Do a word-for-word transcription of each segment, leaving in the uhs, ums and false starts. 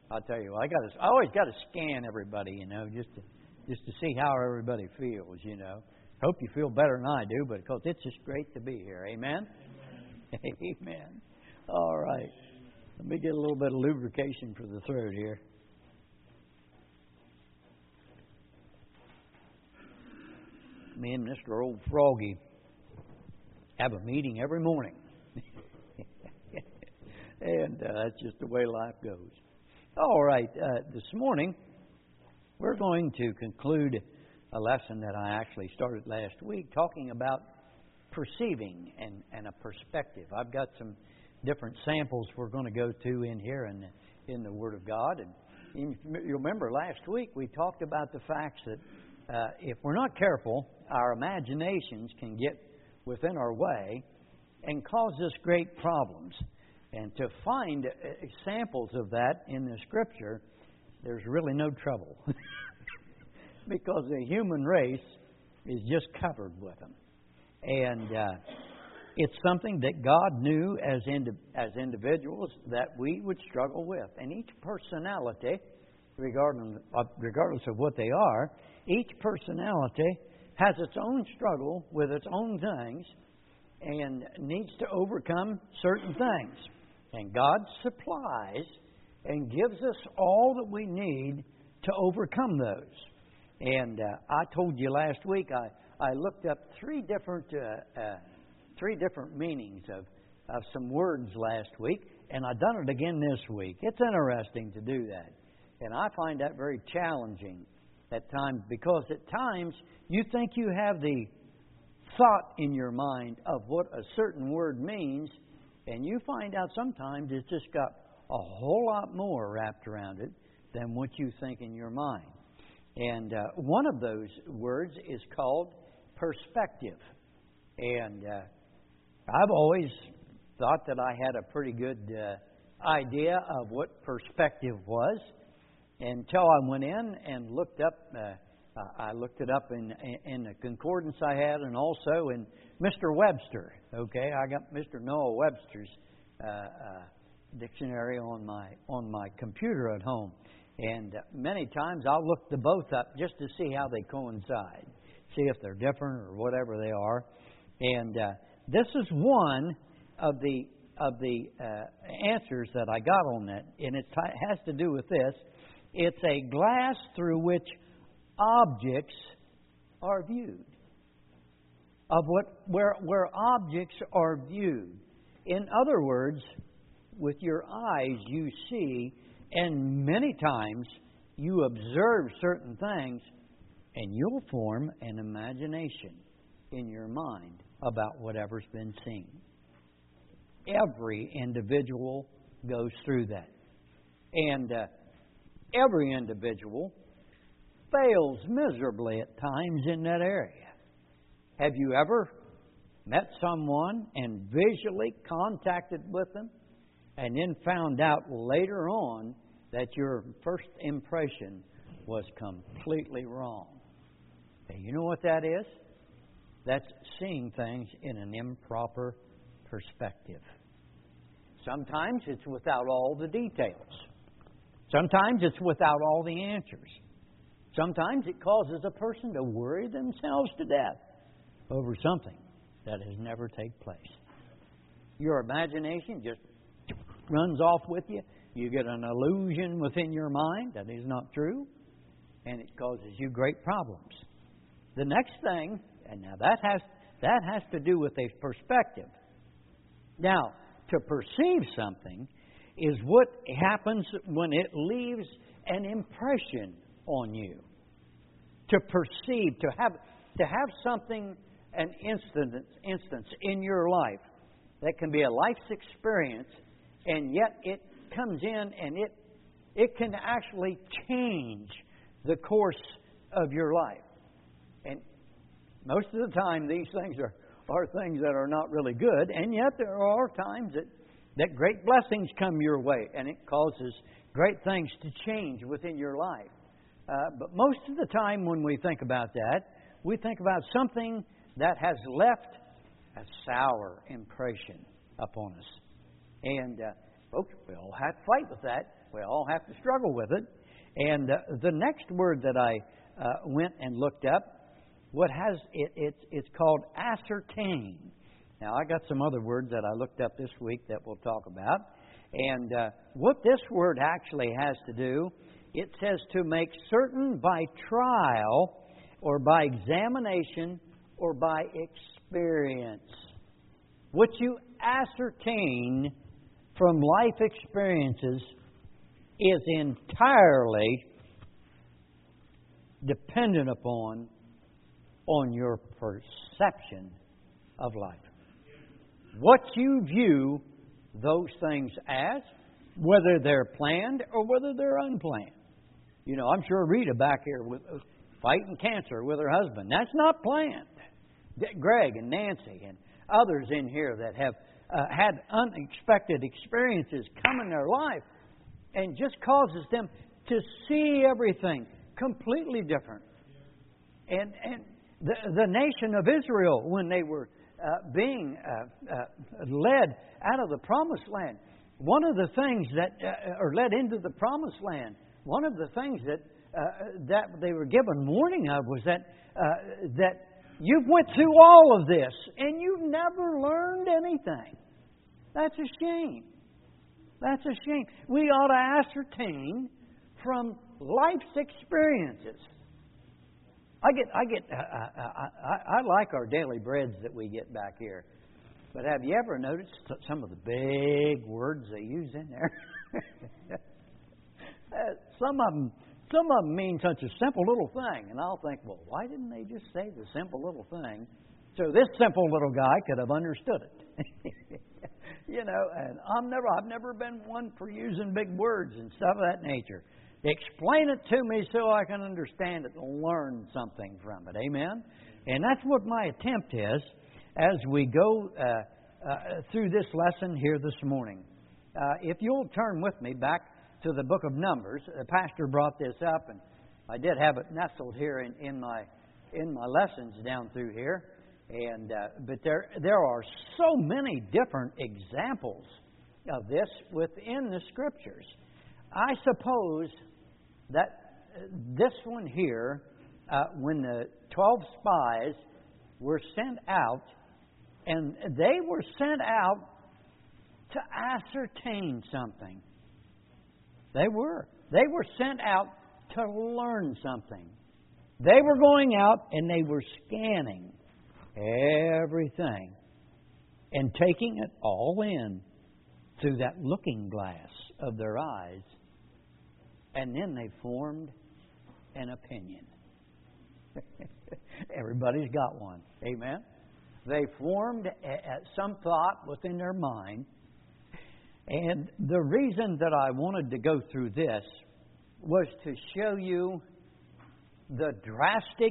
I'll tell you, I got to, I always got to scan everybody, you know, just to, just to see how everybody feels, you know. Hope you feel better than I do, but because it's just great to be here. Amen? Amen. Amen. All right. Let me get a little bit of lubrication for the throat here. Me and Mister Old Froggy have a meeting every morning. And uh, that's just the way life goes. All right. Uh, this morning, we're going to conclude a lesson that I actually started last week, talking about perceiving and, and a perspective. I've got some different samples we're going to go to in here in the, in the Word of God. And you remember last week we talked about the facts that uh, if we're not careful, our imaginations can get within our way and cause us great problems. And to find examples of that in the Scripture, there's really no trouble. Because the human race is just covered with them. And uh, it's something that God knew as indi- as individuals that we would struggle with. And each personality, regardless of, regardless of what they are, each personality has its own struggle with its own things and needs to overcome certain things. And God supplies and gives us all that we need to overcome those. And uh, I told you last week I, I looked up three different uh, uh, three different meanings of, of some words last week, and I've done it again this week. It's interesting to do that, and I find that very challenging at times, because at times you think you have the thought in your mind of what a certain word means, and you find out sometimes it's just got a whole lot more wrapped around it than what you think in your mind. And uh, one of those words is called perspective. And uh, I've always thought that I had a pretty good uh, idea of what perspective was until I went in and looked up. Uh, I looked it up in, in the concordance I had, and also in Mister Webster. Okay, I got Mister Noah Webster's uh, uh, dictionary on my on my computer at home. And many times I'll look the both up just to see how they coincide, see if they're different or whatever they are. And uh, this is one of the of the uh, answers that I got on that, and it t- has to do with this. It's a glass through which objects are viewed. Of what where where objects are viewed. In other words, with your eyes you see. And many times you observe certain things and you'll form an imagination in your mind about whatever's been seen. Every individual goes through that. And uh, every individual fails miserably at times in that area. Have you ever met someone and visually contacted with them, and then found out later on that your first impression was completely wrong? And you know what that is? That's seeing things in an improper perspective. Sometimes it's without all the details. Sometimes it's without all the answers. Sometimes it causes a person to worry themselves to death over something that has never taken place. Your imagination just runs off with you. You get an illusion within your mind that is not true, and it causes you great problems. The next thing, and now that has that has to do with a perspective. Now, to perceive something is what happens when it leaves an impression on you. To perceive, to have to have something, an instance, instance in your life that can be a life's experience, and yet it comes in and it it can actually change the course of your life. And most of the time these things are, are things that are not really good, and yet there are times that, that great blessings come your way, and it causes great things to change within your life. Uh, but most of the time when we think about that, we think about something that has left a sour impression upon us. And uh, Folks, we all have to fight with that. We all have to struggle with it. And uh, the next word that I uh, went and looked up, what has it, it's it's called ascertain. Now I got some other words that I looked up this week that we'll talk about. And uh, what this word actually has to do, it says to make certain by trial or by examination or by experience. What you ascertain from life experiences is entirely dependent upon on your perception of life. What you view those things as, whether they're planned or whether they're unplanned. You know, I'm sure Rita back here with uh, fighting cancer with her husband. That's not planned. Greg and Nancy and others in here that have uh, had unexpected experiences come in their life and just causes them to see everything completely different. And and the the nation of Israel, when they were uh, being uh, uh, led out of the promised land, one of the things that uh, or led into the promised land, one of the things that uh, that they were given warning of was that uh, that you've went through all of this and you've never learned anything. That's a shame. That's a shame. We ought to ascertain from life's experiences. I get, I get, uh, I, I, I like our daily breads that we get back here. But have you ever noticed some of the big words they use in there? some of them, some of them mean such a simple little thing, and I'll think, well, why didn't they just say the simple little thing, so this simple little guy could have understood it? You know, and I'm never, I've never been one for using big words and stuff of that nature. Explain it to me so I can understand it and learn something from it. Amen? And that's what my attempt is as we go uh, uh, through this lesson here this morning. Uh, if you'll turn with me back to the book of Numbers. The pastor brought this up, and I did have it nestled here in, in my in my lessons down through here. And uh, but there there are so many different examples of this within the Scriptures. I suppose that this one here, uh, when the twelve spies were sent out, and they were sent out to ascertain something. They were. They were sent out to learn something. They were going out and they were scanning everything and taking it all in through that looking glass of their eyes. And then they formed an opinion. Everybody's got one. Amen? They formed a, a, some thought within their mind. And the reason that I wanted to go through this was to show you the drastic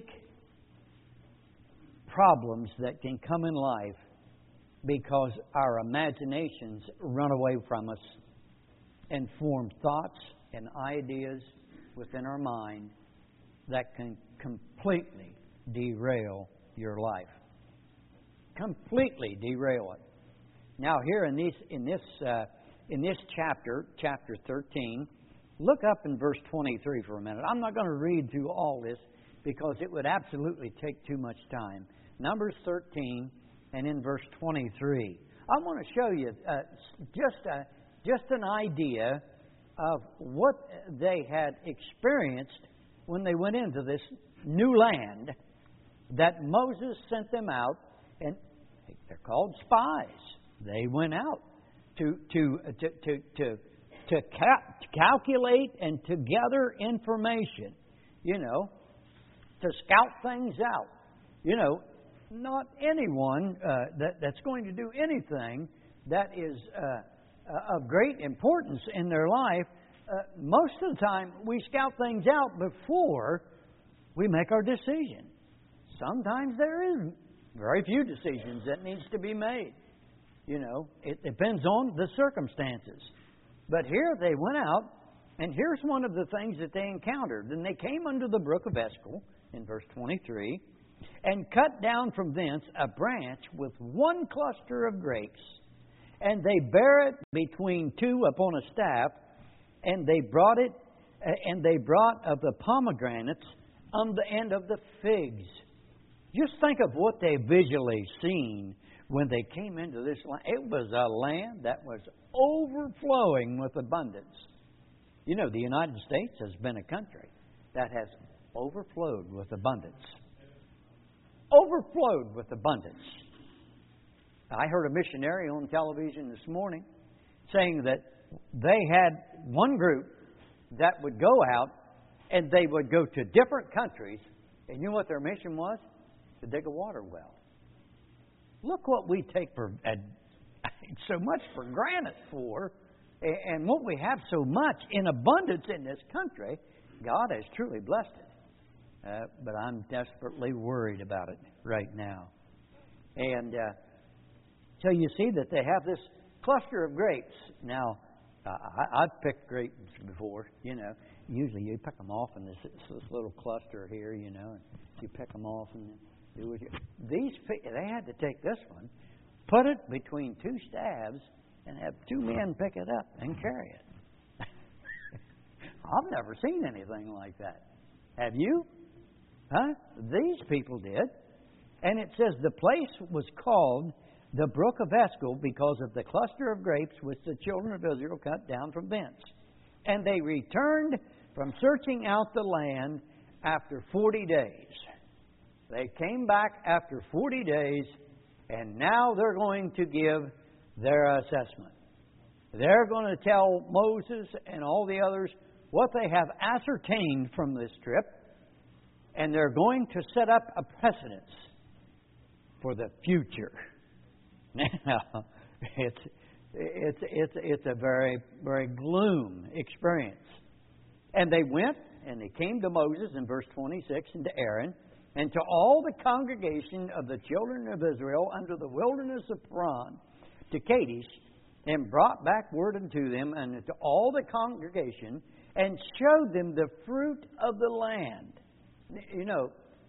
problems that can come in life because our imaginations run away from us and form thoughts and ideas within our mind that can completely derail your life. Completely derail it. Now, here in this in this uh, in this chapter, chapter thirteen, look up in verse twenty-three for a minute. I'm not going to read through all this because it would absolutely take too much time. Numbers thirteen and in verse twenty-three. I want to show you uh, just a, just an idea of what they had experienced when they went into this new land that Moses sent them out, and they're called spies. They went out to to to to to, to ca- calculate and to gather information. You know, to scout things out. You know, not anyone uh, that that's going to do anything that is uh, of great importance in their life. Uh, most of the time, we scout things out before we make our decision. Sometimes there is very few decisions that needs to be made. You know, it depends on the circumstances. But here they went out, and here's one of the things that they encountered. And they came unto the brook of Eshcol, in verse twenty-three, and cut down from thence a branch with one cluster of grapes, And they bare it between two upon a staff, and they brought it, and they brought of the pomegranates on the end of the figs. Just think of what they visually seen when they came into this land. It was a land that was overflowing with abundance. You know, the United States has been a country that has overflowed with abundance. Overflowed with abundance. I heard a missionary on television this morning saying that they had one group that would go out and they would go to different countries, and you know what their mission was? To dig a water well. Look what we take for uh, so much for granted for, and what we have so much in abundance in this country. God has truly blessed it, uh, but I'm desperately worried about it right now. And uh, so you see that they have this cluster of grapes. Now, uh, I, I've picked grapes before, you know. Usually you pick them off in this, this little cluster here, you know, and you pick them off. And do what you, these, they had to take this one, put it between two staves, and have two men pick it up and carry it. I've never seen anything like that. Have you? Huh? These people did. And it says the place was called the Brook of Eshcol because of the cluster of grapes which the children of Israel cut down from thence. And they returned from searching out the land after forty days. They came back after forty days, and now they're going to give their assessment. They're going to tell Moses and all the others what they have ascertained from this trip, and they're going to set up a precedence for the future. Now, it's it's it's it's a very very gloom experience. And they went and they came to Moses in verse twenty-six and to Aaron and to all the congregation of the children of Israel under the wilderness of Paran to Kadesh, and brought back word unto them and to all the congregation, and showed them the fruit of the land. You know,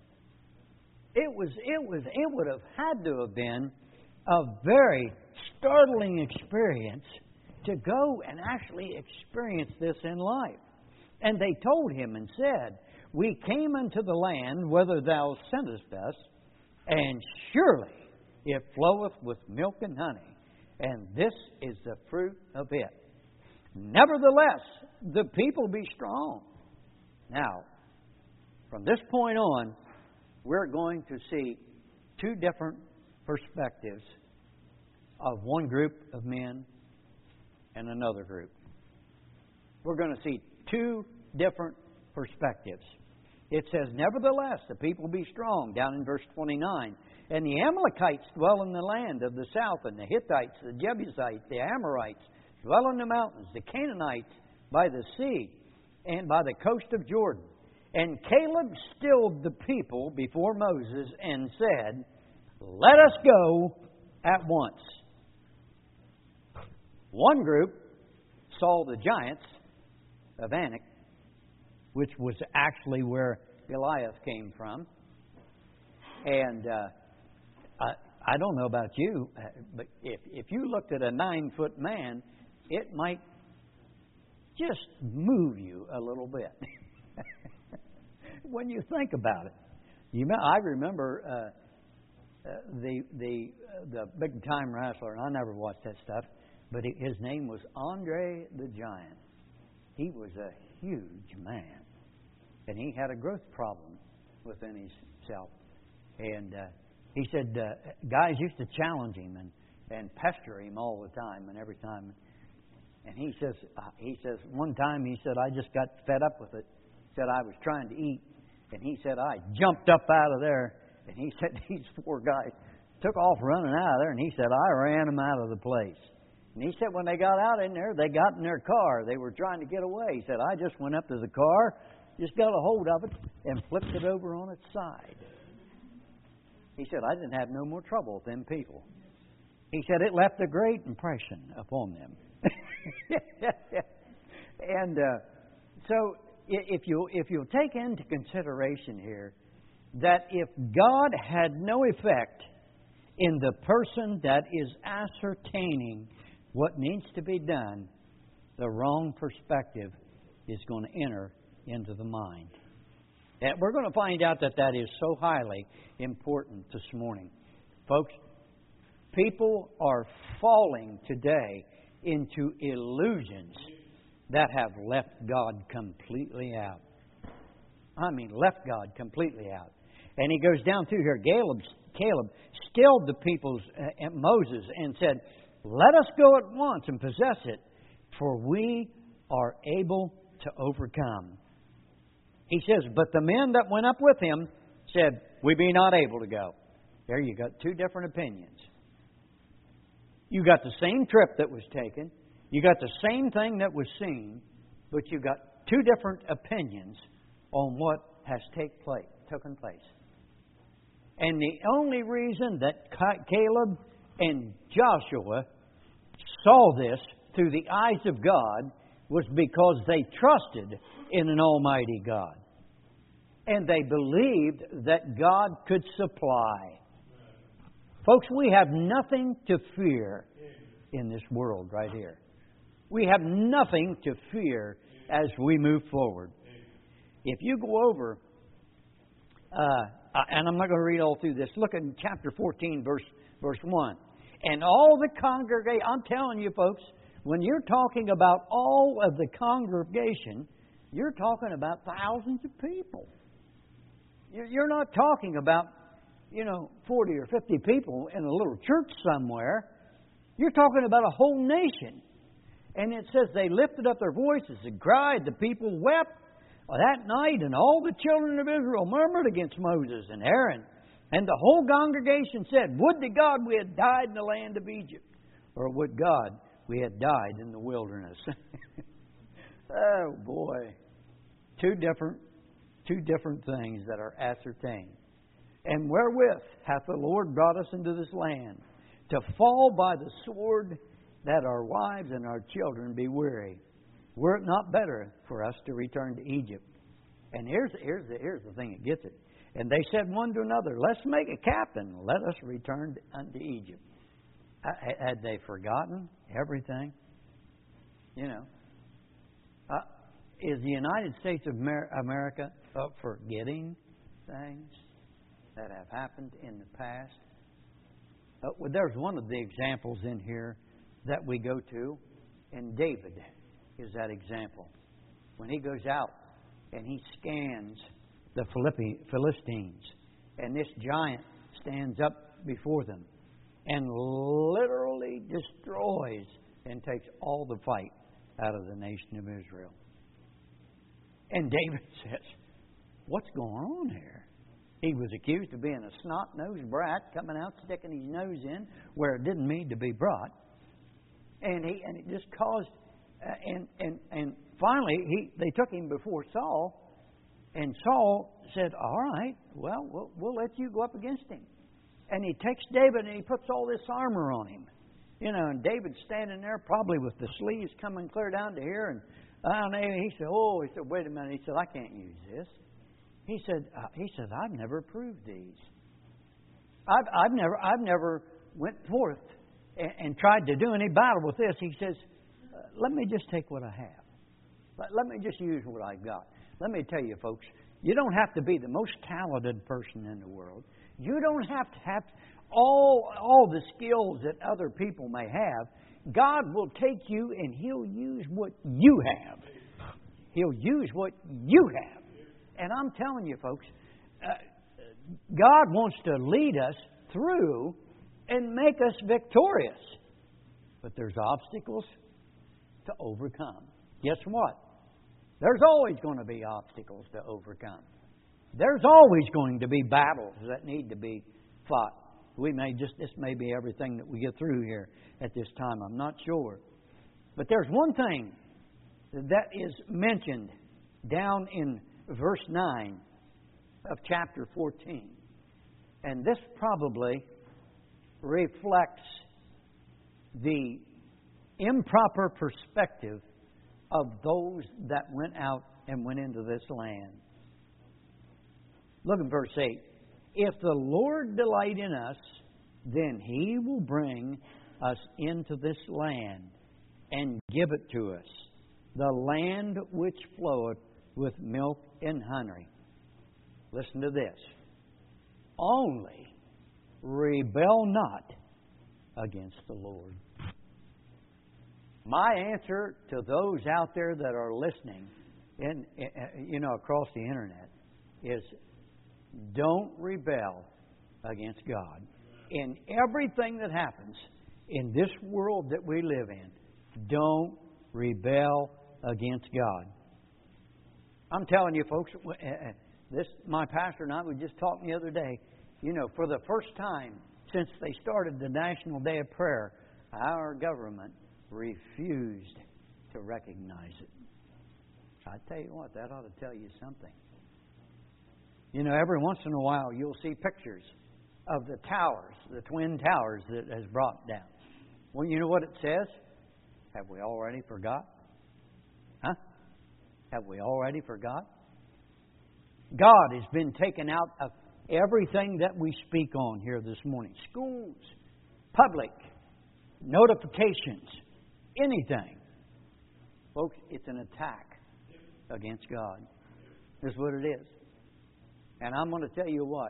it was it was it would have had to have been a very startling experience to go and actually experience this in life. And they told him and said, we came unto the land whither thou sentest us, and surely it floweth with milk and honey, and this is the fruit of it. Nevertheless, the people be strong. Now, from this point on, we're going to see two different perspectives of one group of men and another group. We're going to see two different perspectives. It says, nevertheless, the people be strong, down in verse twenty-nine. And the Amalekites dwell in the land of the south, and the Hittites, the Jebusites, the Amorites dwell in the mountains, the Canaanites by the sea, and by the coast of Jordan. And Caleb stilled the people before Moses and said, let us go at once. One group saw the giants of Anak, which was actually where Goliath came from. And uh, I, I don't know about you, but if, if you looked at a nine-foot man, it might just move you a little bit when you think about it. You know, I remember uh, uh, the the uh, the big time wrestler, and I never watched that stuff, but it, his name was Andre the Giant. He was a huge man, and he had a growth problem within himself. And uh, he said uh, guys used to challenge him and, and pester him all the time and every time. And he says, uh, he says one time he said, I just got fed up with it. Said I was trying to eat, and he said I jumped up out of there. And he said these four guys took off running out of there, and he said I ran them out of the place. And he said when they got out in there, they got in their car. They were trying to get away. He said I just went up to the car, just got a hold of it, and flipped it over on its side. He said I didn't have no more trouble with them people. He said it left a great impression upon them. And uh, so if you if you take into consideration here that if God had no effect in the person that is ascertaining what needs to be done, the wrong perspective is going to enter into the mind. And we're going to find out that that is so highly important this morning. Folks, people are falling today into illusions that have left God completely out. I mean, left God completely out. And he goes down through here. Caleb, Caleb stilled the people's uh, Moses and said, "Let us go at once and possess it, for we are able to overcome." He says, but the men that went up with him said, "We be not able to go." There you got two different opinions. You got the same trip that was taken. You got the same thing that was seen. But you got two different opinions on what has take place, taken place. And the only reason that Caleb and Joshua saw this through the eyes of God was because they trusted in an almighty God. And they believed that God could supply. Folks, we have nothing to fear in this world right here. We have nothing to fear as we move forward. If you go over, uh, and I'm not going to read all through this, look at chapter fourteen, verse, verse one. And all the congregation, I'm telling you folks, when you're talking about all of the congregation, you're talking about thousands of people. You're not talking about, you know, forty or fifty people in a little church somewhere. You're talking about a whole nation. And it says they lifted up their voices and cried. The people wept that night, and all the children of Israel murmured against Moses and Aaron. And the whole congregation said, "Would to God we had died in the land of Egypt, or would God we had died in the wilderness." Oh boy. Two different two different things that are ascertained. And wherewith hath the Lord brought us into this land, to fall by the sword, that our wives and our children be weary. Were it not better for us to return to Egypt? And here's, here's, the, here's the thing that gets it. And they said one to another, "Let's make a captain, let us return unto Egypt." Had they forgotten everything? You know. Uh, is the United States of America uh, forgetting things that have happened in the past? Uh, well, there's one of the examples in here that we go to, and David is that example. When he goes out and he scans the Philistines, and this giant stands up before them and literally destroys and takes all the fight out of the nation of Israel. And David says, "What's going on here?" He was accused of being a snot-nosed brat, coming out sticking his nose in where it didn't need to be brought. And he and it just caused, uh, and and and finally he they took him before Saul, and Saul said, "All right, well, well we'll let you go up against him." And he takes David and he puts all this armor on him, you know. And David's standing there, probably with the sleeves coming clear down to here. And I don't know. He said, "Oh," he said, "wait a minute." He said, "I can't use this." He said, uh, "He said I've never approved these. I've I've never I've never went forth and tried to do any battle with this." He says, uh, "Let me just take what I have. Let, let me just use what I've got." Let me tell you, folks, you don't have to be the most talented person in the world. You don't have to have all, all the skills that other people may have. God will take you and He'll use what you have. He'll use what you have. And I'm telling you, folks, uh, God wants to lead us through and make us victorious. But there's obstacles to overcome. Guess what? There's always going to be obstacles to overcome. There's always going to be battles that need to be fought. We may just, this may be everything that we get through here at this time. I'm not sure. But there's one thing that is mentioned down in verse nine of chapter fourteen. And this probably reflects the improper perspective of those that went out and went into this land. Look at verse eight. "If the Lord delight in us, then He will bring us into this land and give it to us, the land which floweth with milk and honey. Listen to this. Only rebel not against the Lord. My answer to those out there that are listening, in, you know, across the internet, is don't rebel against God. In everything that happens in this world that we live in, don't rebel against God. I'm telling you, folks, this my pastor and I were just talking the other day. You know, for the first time since they started the National Day of Prayer, our government refused to recognize it. I tell you what, that ought to tell you something. You know, every once in a while you'll see pictures of the towers, the Twin Towers that has brought down. Well, you know what it says? Have we already forgot? Huh? Have we already forgot? God has been taken out of everything that we speak on here this morning. Schools, public, notifications, anything. Folks, it's an attack against God. That's what it is. And I'm going to tell you what.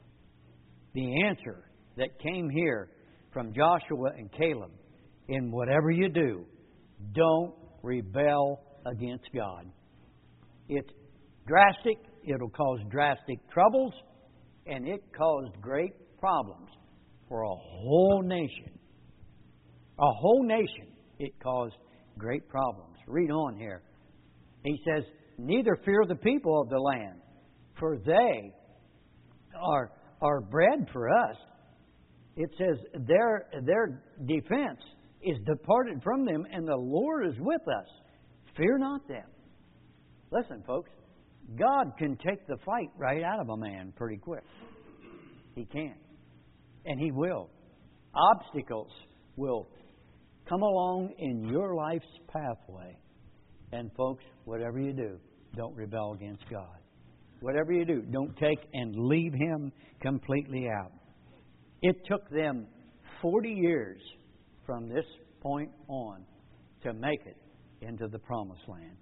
The answer that came here from Joshua and Caleb, in whatever you do, don't rebel against God. It's drastic. It'll cause drastic troubles. And it caused great problems for a whole nation. A whole nation. It caused great problems. Read on here. He says, neither fear the people of the land, for they are, are bread for us. It says, their, their defense is departed from them, and the Lord is with us. Fear not them. Listen, folks, God can take the fight right out of a man pretty quick. He can. And He will. Obstacles will come along in your life's pathway. And folks, whatever you do, don't rebel against God. Whatever you do, don't take and leave Him completely out. It took them forty years from this point on to make it into the Promised Land.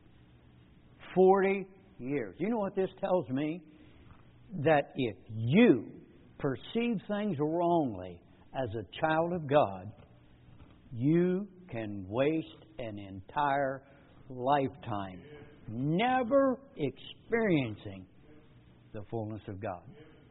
forty years. You know what this tells me? That if you perceive things wrongly as a child of God, you can waste an entire lifetime never experiencing the fullness of God.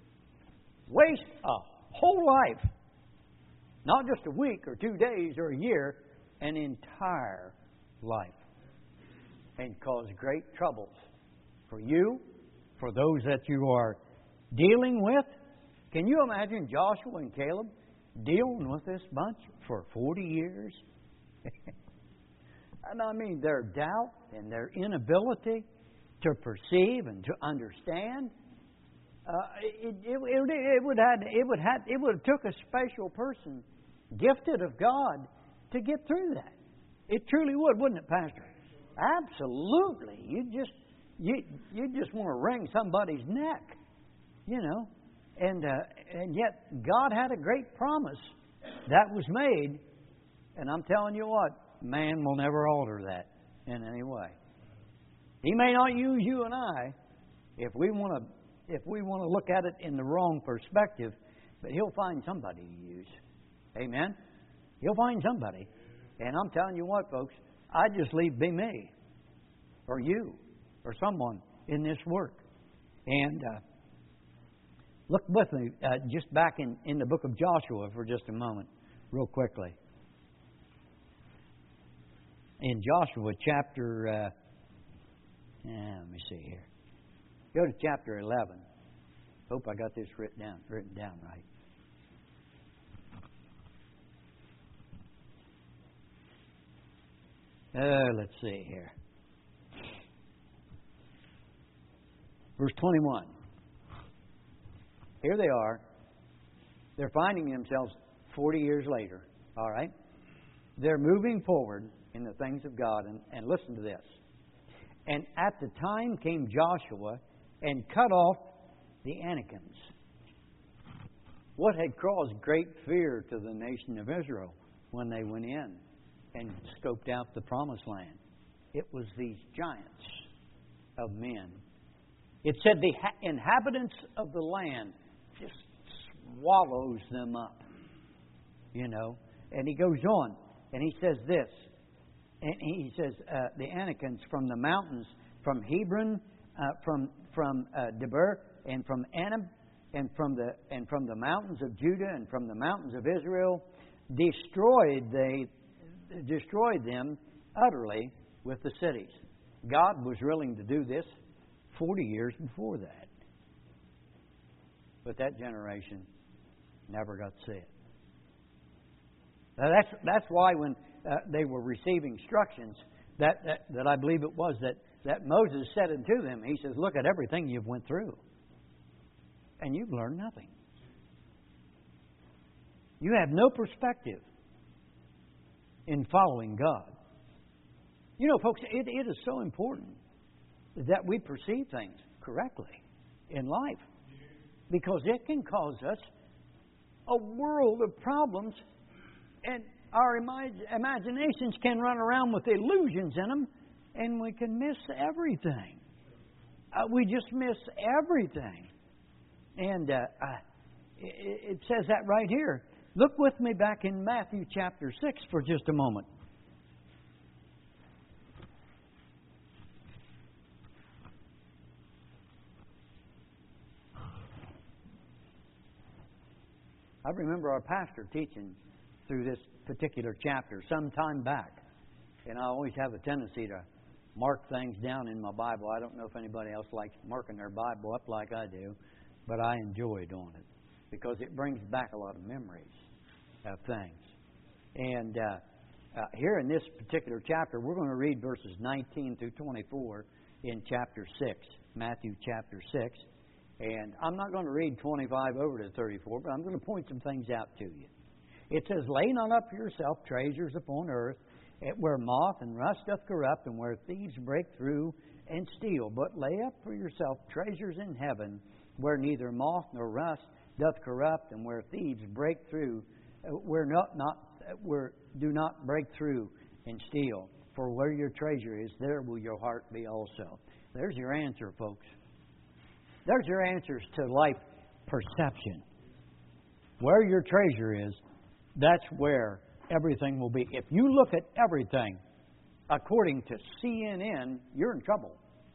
Waste a whole life. Not just a week or two days or a year, an entire life. And cause great troubles for you, for those that you are dealing with. Can you imagine Joshua and Caleb dealing with this bunch for forty years? And I mean, their doubt and their inability to perceive and to understand. Uh, it, it, it, it would have it would have it would have took a special person, gifted of God, to get through that. It truly would, wouldn't it, Pastor? Absolutely. You just you you just want to wring somebody's neck, you know. And uh, and yet God had a great promise that was made, and I'm telling you what, man will never alter that in any way. He may not use you and I if we want to if we want to look at it in the wrong perspective, but He'll find somebody to use. Amen? He'll find somebody. And I'm telling you what, folks, I just leave be me, or you, or someone in this work. And uh, look with me uh, just back in, in the book of Joshua for just a moment, real quickly. In Joshua chapter, uh, yeah, let me see here. Go to chapter eleven. Hope I got this written down, written down right. Uh, let's see here. Verse twenty-one. Here they are. They're finding themselves forty years later. All right? They're moving forward in the things of God. And, and listen to this. And at the time came Joshua and cut off the Anakims. What had caused great fear to the nation of Israel when they went in and scoped out the promised land. It was these giants of men. It said the inhabitants of the land just swallows them up. You know. And he goes on and he says this. And he says uh, the Anakims from the mountains, from Hebron, uh, from from uh, Debir, and from Anab, and from the and from the mountains of Judah, and from the mountains of Israel, destroyed they destroyed them utterly with the cities. God was willing to do this forty years before that, but that generation never got to see it. Now that's that's why when uh, they were receiving instructions, that, that that I believe it was that that Moses said unto them, he says, "Look at everything you've went through, and you've learned nothing. You have no perspective in following God." You know, folks, it, it is so important that we perceive things correctly in life, because it can cause us a world of problems, and our imag- imaginations can run around with illusions in them, and we can miss everything. Uh, we just miss everything. And uh, uh, it, it says that right here. Look with me back in Matthew chapter six for just a moment. I remember our pastor teaching through this particular chapter some time back. And I always have a tendency to mark things down in my Bible. I don't know if anybody else likes marking their Bible up like I do, but I enjoy doing it because it brings back a lot of memories of things. And uh, uh, here in this particular chapter, we're going to read verses nineteen through twenty-four in chapter six, Matthew chapter six. And I'm not going to read twenty-five over to thirty-four, but I'm going to point some things out to you. It says, "Lay not up for yourself treasures upon earth, where moth and rust doth corrupt, and where thieves break through and steal. But lay up for yourself treasures in heaven, where neither moth nor rust doth corrupt, and where thieves break through, where not, not where do not break through and steal. For where your treasure is, there will your heart be also." There's your answer, folks. There's your answers to life perception. Where your treasure is, that's where everything will be. If you look at everything according to C N N, you're in trouble.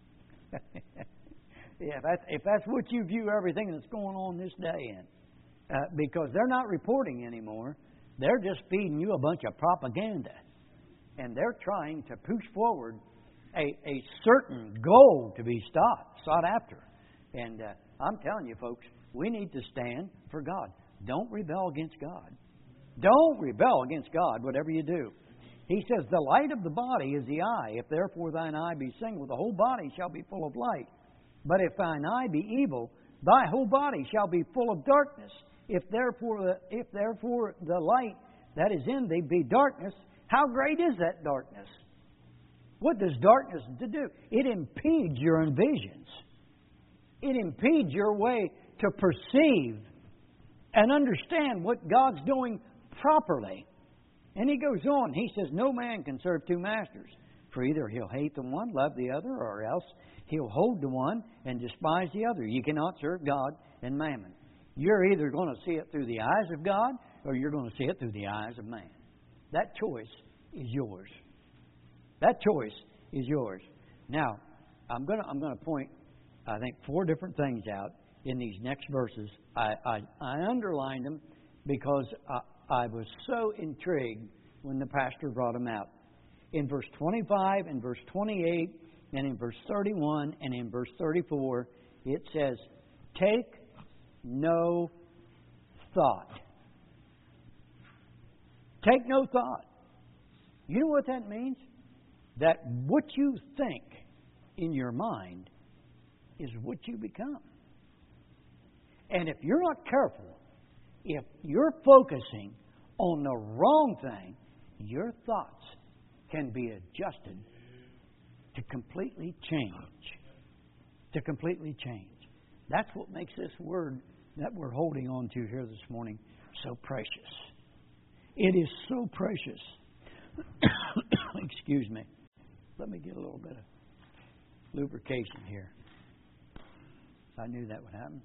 Yeah, that's, if that's what you view everything that's going on this day in. Uh, because they're not reporting anymore. They're just feeding you a bunch of propaganda. And they're trying to push forward a, a certain goal to be sought, sought after. And uh, I'm telling you, folks, we need to stand for God. Don't rebel against God. Don't rebel against God, whatever you do. He says, "The light of the body is the eye. If therefore thine eye be single, the whole body shall be full of light. But if thine eye be evil, thy whole body shall be full of darkness. If therefore the, if therefore the light that is in thee be darkness, how great is that darkness?" What does darkness do? It impedes your visions. It impedes your way to perceive and understand what God's doing properly. And he goes on. He says, "No man can serve two masters. For either he'll hate the one, love the other, or else he'll hold the one and despise the other. You cannot serve God and mammon." You're either going to see it through the eyes of God or you're going to see it through the eyes of man. That choice is yours. That choice is yours. Now, I'm going to, I'm going to point, I think, four different things out in these next verses. I, I, I underlined them because I, I was so intrigued when the pastor brought them out. In verse twenty-five, in verse twenty-eight, and in verse thirty-one, and in verse thirty-four, it says, "Take no thought." Take no thought. You know what that means? That what you think in your mind is what you become. And if you're not careful, if you're focusing on the wrong thing, your thoughts can be adjusted to completely change. To completely change. That's what makes this word that we're holding on to here this morning so precious. It is so precious. Excuse me. Let me get a little bit of lubrication here. I knew that would happen.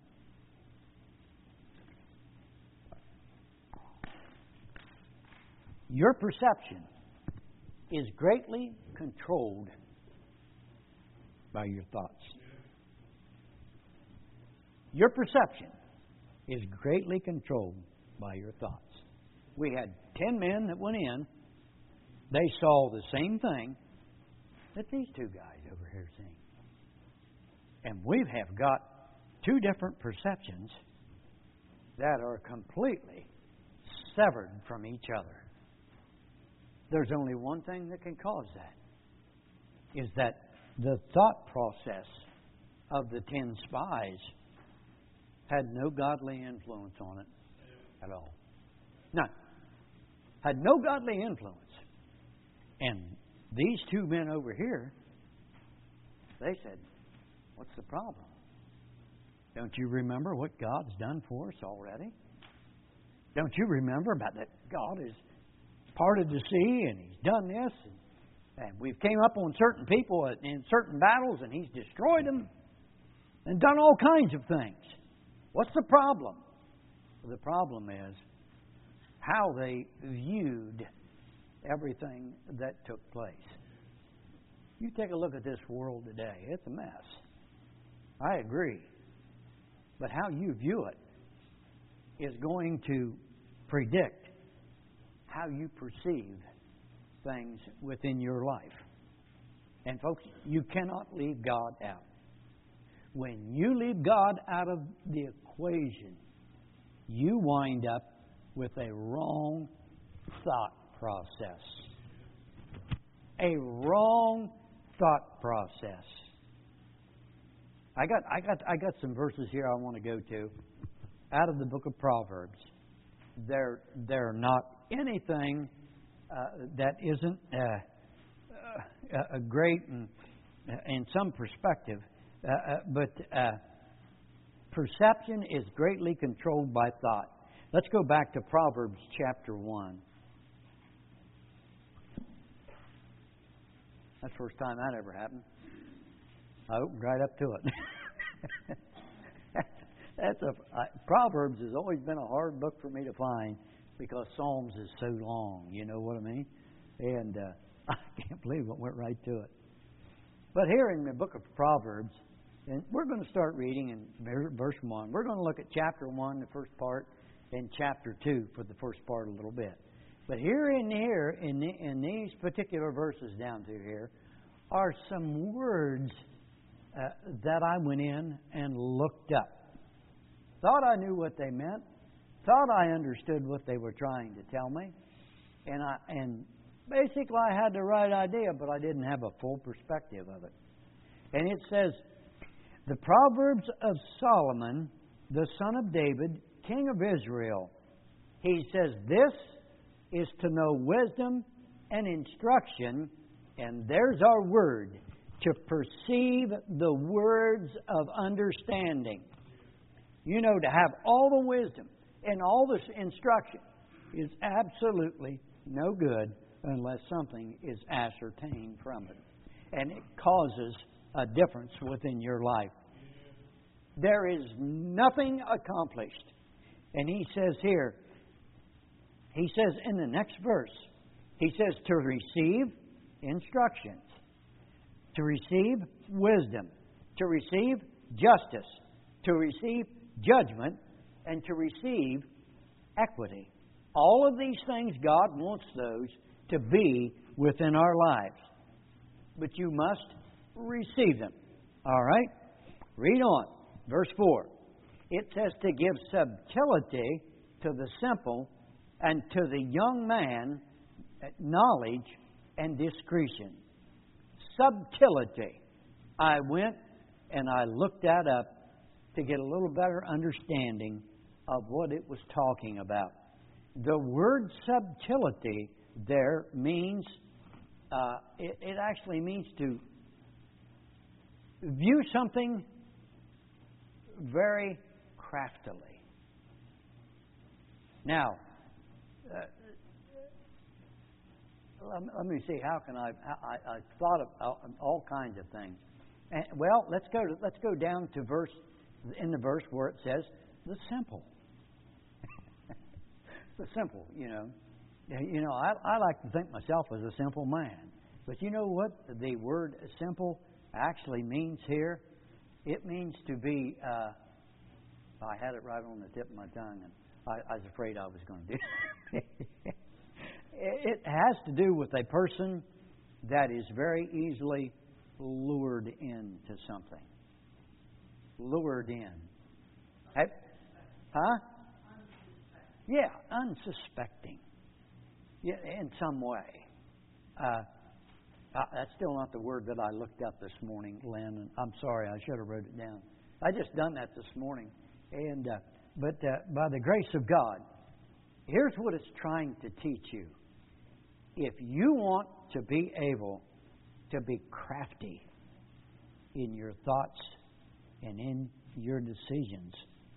Your perception is greatly controlled by your thoughts. Your perception is greatly controlled by your thoughts. We had ten men that went in. They saw the same thing that these two guys over here seen. And we have got two different perceptions that are completely severed from each other. There's only one thing that can cause that, is that the thought process of the ten spies had no godly influence on it at all. None. Had no godly influence. And these two men over here, they said, what's the problem? Don't you remember what God's done for us already? Don't you remember about that God has parted the sea and He's done this? And, and we've came up on certain people in certain battles and He's destroyed them and done all kinds of things. What's the problem? Well, the problem is how they viewed everything that took place. You take a look at this world today, it's a mess. I agree. But how you view it is going to predict how you perceive things within your life. And folks, you cannot leave God out. When you leave God out of the equation, you wind up with a wrong thought process. A wrong thought process. I got I got I got some verses here I want to go to out of the book of Proverbs. They're they're not anything uh, that isn't uh, uh, a great and in some perspective, uh, uh, but uh, perception is greatly controlled by thought. Let's go back to Proverbs chapter one. That's the first time that ever happened. I opened right up to it. That's a uh, Proverbs has always been a hard book for me to find because Psalms is so long. You know what I mean? And uh, I can't believe it went right to it. But here in the book of Proverbs, and we're going to start reading in verse one. We're going to look at chapter one, the first part, and chapter two for the first part a little bit. But here in here, in, the, in these particular verses down through here, are some words uh, that I went in and looked up. Thought I knew what they meant. Thought I understood what they were trying to tell me. And I and basically I had the right idea, but I didn't have a full perspective of it. And it says, the Proverbs of Solomon, the son of David, king of Israel. He says, this is to know wisdom and instruction, and there's our word, to perceive the words of understanding. You know, to have all the wisdom and all this instruction is absolutely no good unless something is ascertained from it. And it causes a difference within your life. There is nothing accomplished. And he says here, he says in the next verse, he says to receive instructions, to receive wisdom, to receive justice, to receive judgment, and to receive equity. All of these things, God wants those to be within our lives. But you must receive them. All right? Read on. Verse four. It says to give subtlety to the simple, and to the young man knowledge and discretion. Subtlety. I went and I looked that up to get a little better understanding of what it was talking about. The word subtlety there means, uh, it, it actually means to view something very craftily. Now, uh, let, let me see. How can I? I, I thought of all, all kinds of things. And, well, let's go. To, let's go down to verse in the verse where it says the simple. The simple, you know. You know, I, I like to think myself as a simple man. But you know what the word simple actually means here? It means to be, uh, I had it right on the tip of my tongue, and I, I was afraid I was going to do it. It has to do with a person that is very easily lured into something. Lured in. Have, huh? Yeah, unsuspecting. Yeah, in some way. Uh, uh, that's still not the word that I looked up this morning, Lynn. And I'm sorry, I should have wrote it down. I just done that this morning. And uh, but uh, by the grace of God, here's what it's trying to teach you. If you want to be able to be crafty in your thoughts and in your decisions,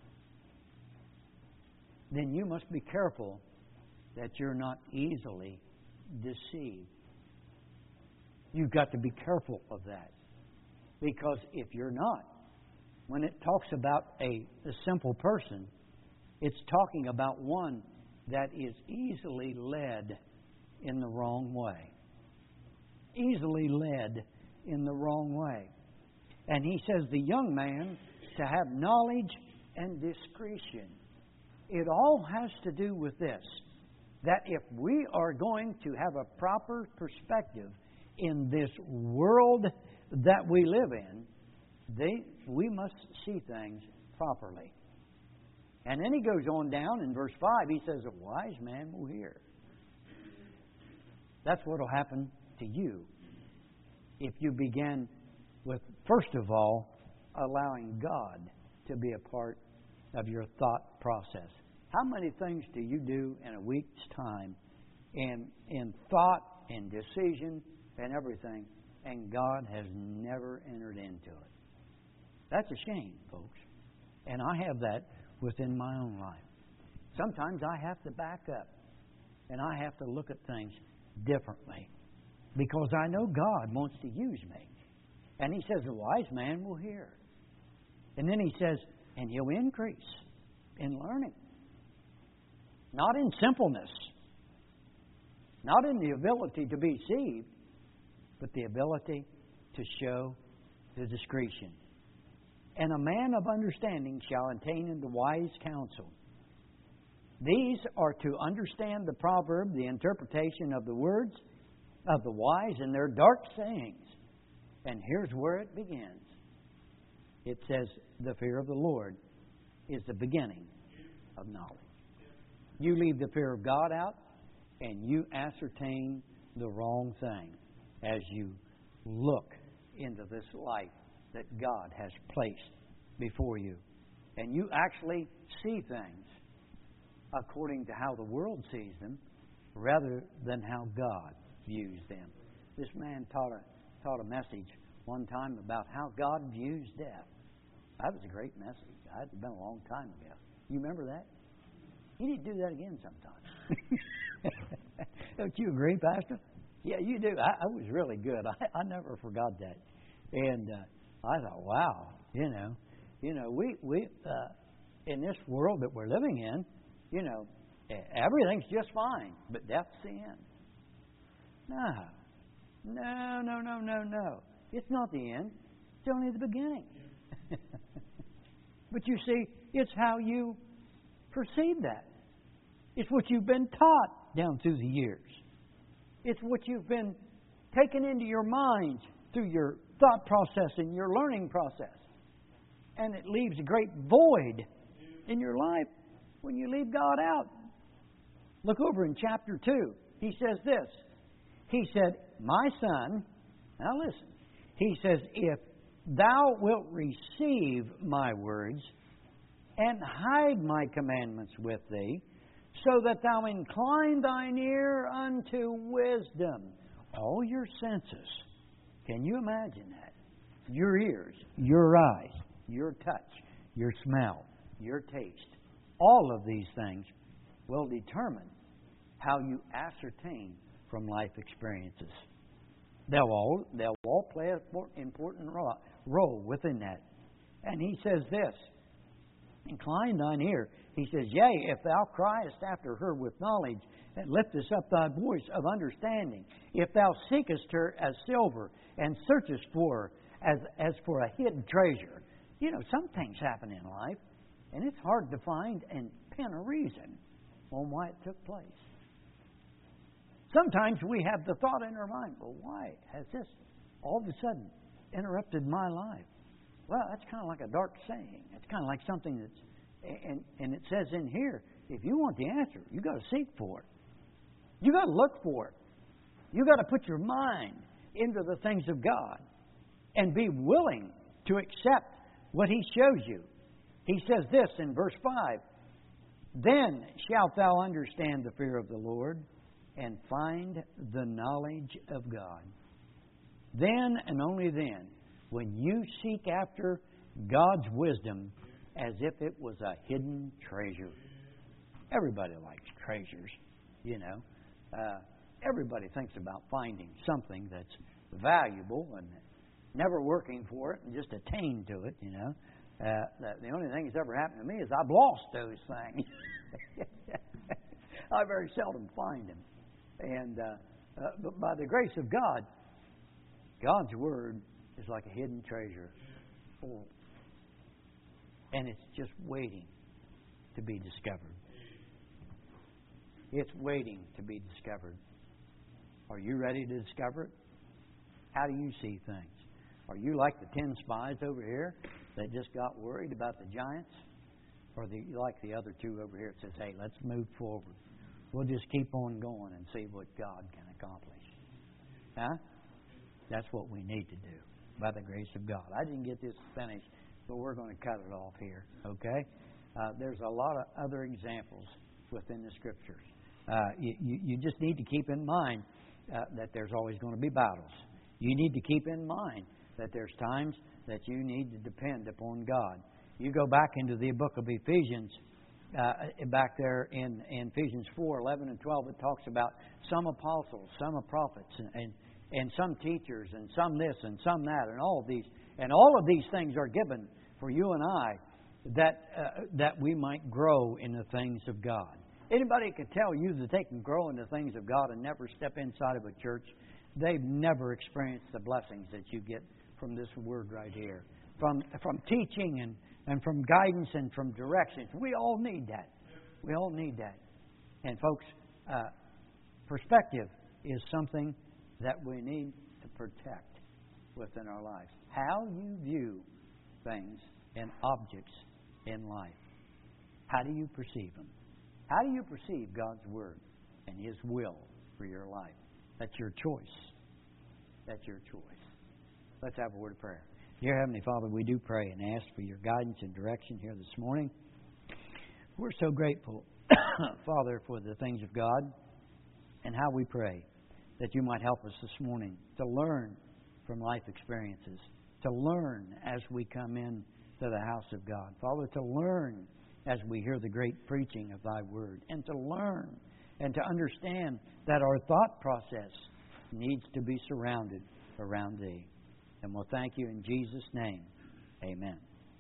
then you must be careful that you're not easily deceived. You've got to be careful of that. Because if you're not, when it talks about a, a simple person, it's talking about one that is easily led in the wrong way. Easily led in the wrong way. And he says the young man to have knowledge and discretion. It all has to do with this, that if we are going to have a proper perspective in this world that we live in, they, we must see things properly. And then he goes on down in verse five, he says, a wise man will hear. That's what will happen to you if you begin with, first of all, allowing God to be a part of your thought process. How many things do you do in a week's time in, in thought and decision and everything, and God has never entered into it? That's a shame, folks. And I have that within my own life. Sometimes I have to back up, and I have to look at things differently because I know God wants to use me. And he says, a wise man will hear. And then he says, and he'll increase in learning. Not in simpleness. Not in the ability to be deceived, but the ability to show the discretion. And a man of understanding shall attain unto wise counsel. These are to understand the proverb, the interpretation of the words of the wise and their dark sayings. And here's where it begins. It says, the fear of the Lord is the beginning of knowledge. You leave the fear of God out, and you ascertain the wrong thing as you look into this life that God has placed before you. And you actually see things according to how the world sees them rather than how God views them. This man taught a, taught a message one time about how God views death. That was a great message. It had been a long time ago. You remember that? You need to do that again sometime. Don't you agree, Pastor? Yeah, you do. I, I was really good. I, I never forgot that. And uh, I thought, wow, you know, you know, we we uh, in this world that we're living in, you know, everything's just fine, but death's the end. No, no, no, no, no, no. It's not the end. It's only the beginning. But you see, it's how you perceive that. It's what you've been taught down through the years. It's what you've been taken into your mind through your thought process and your learning process. And it leaves a great void in your life when you leave God out. Look over in chapter two. He says this. He said, my son, now listen. He says, if thou wilt receive my words and hide my commandments with thee, so that thou incline thine ear unto wisdom. All your senses. Can you imagine that? Your ears, your eyes, your touch, your smell, your taste. All of these things will determine how you ascertain from life experiences. They'll all, they'll all play an important role within that. And he says this, incline thine ear. He says, yea, if thou criest after her with knowledge, and liftest up thy voice of understanding, if thou seekest her as silver, and searchest for her as, as for a hidden treasure. You know, some things happen in life, and it's hard to find and pin a reason on why it took place. Sometimes we have the thought in our mind, well, why has this all of a sudden interrupted my life? Well, that's kind of like a dark saying. It's kind of like something that's, and, and it says in here, if you want the answer, you've got to seek for it. You've got to look for it. You've got to put your mind into the things of God and be willing to accept what He shows you. He says this in verse five, then shalt thou understand the fear of the Lord and find the knowledge of God. Then and only then, when you seek after God's wisdom as if it was a hidden treasure. Everybody likes treasures, you know. Uh, everybody thinks about finding something that's valuable and never working for it and just attain to it, you know. Uh, the only thing that's ever happened to me is I've lost those things. I very seldom find them. And uh, uh, but by the grace of God, God's Word is like a hidden treasure. Oh. And it's just waiting to be discovered. It's waiting to be discovered. Are you ready to discover it? How do you see things? Are you like the ten spies over here that just got worried about the giants? Or the, like the other two over here that says, hey, let's move forward. We'll just keep on going and see what God can accomplish. Huh? That's what we need to do by the grace of God. I didn't get this finished, but we're going to cut it off here. Okay? Uh, there's a lot of other examples within the Scriptures. Uh, you, you, you just need to keep in mind uh, that there's always going to be battles. You need to keep in mind that there's times that you need to depend upon God. You go back into the book of Ephesians, uh, back there in, in Ephesians four, eleven and twelve, it talks about some apostles, some prophets, and, and, and some teachers, and some this and some that, and all of these. And all of these things are given for you and I that, uh, that we might grow in the things of God. Anybody could tell you that they can grow in the things of God and never step inside of a church, they've never experienced the blessings that you get from this word right here. From from teaching and, and from guidance and from directions. We all need that. We all need that. And folks, uh, perspective is something that we need to protect within our lives. How you view things and objects in life. How do you perceive them? How do you perceive God's Word and His will for your life? That's your choice. That's your choice. Let's have a word of prayer. Dear Heavenly Father, we do pray and ask for your guidance and direction here this morning. We're so grateful, Father, for the things of God and how we pray that you might help us this morning to learn from life experiences, to learn as we come in to the house of God. Father, to learn as we hear the great preaching of thy word, and to learn and to understand that our thought process needs to be surrounded around thee. And we'll thank you in Jesus' name. Amen.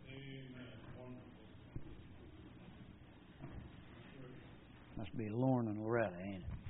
Amen. Must be Lorne and Loretta, ain't it?